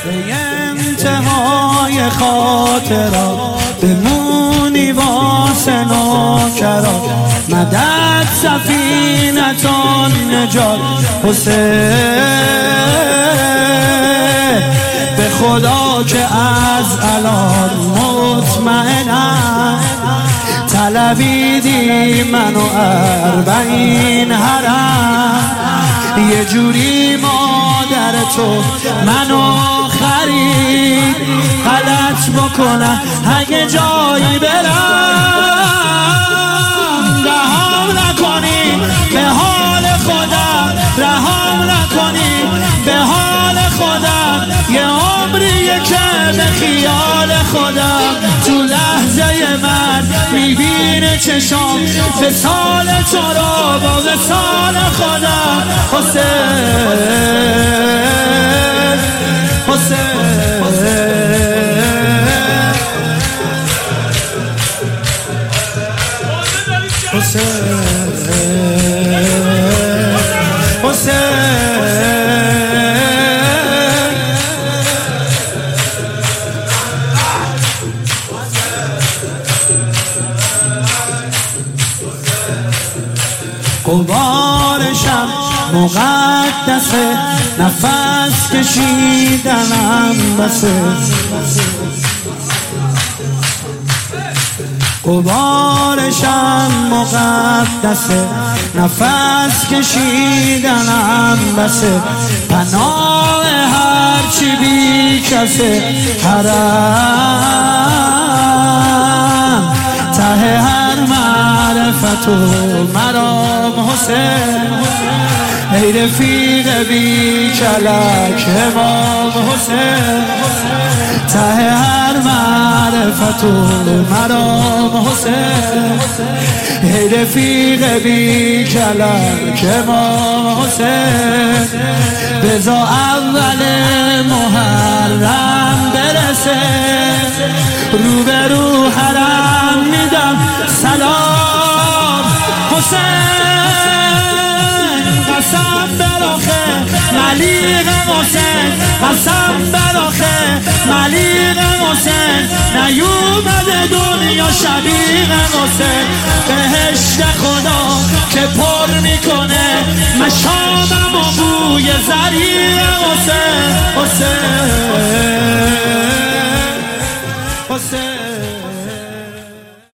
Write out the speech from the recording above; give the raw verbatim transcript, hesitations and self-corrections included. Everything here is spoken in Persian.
به انتهای خاطرات بمونی واسه نوکرات. مدد سفینتان نجات حسین، به خدا که از الان مطمئنم طلبیدی منو اربعین حرم. یه جوری مادر تو منو خرید، غلط بکنم اگه جایی برم. رهام نکنی به حال خودم، رهام نکنی به حال خودم. یه عمریه که به خیال خودم، تو لحظه من میبینه چشام وصال تو رو با وصال خودم. حسین حسین حسین قبارشم مقدسه، نفس کشیدنم بسه. قبارشم مقدسه، نفس کشیدنم بسه. پناه هرچی بی کسه، حرم ته هر معرفت و مرام. حسین ای رفیق بی کلک امام حسین، ته هر معرفت و مرام. حسین ای رفیق بی کلک امام حسین، بذار اول محرم برسه، رو به رو حرم میدم سلام. حسین قسم براخه ملیق حسین، قسم براخه ملیق حسین. نیومده دنیا شبیه حسین، بهشت خدا که پر میکنه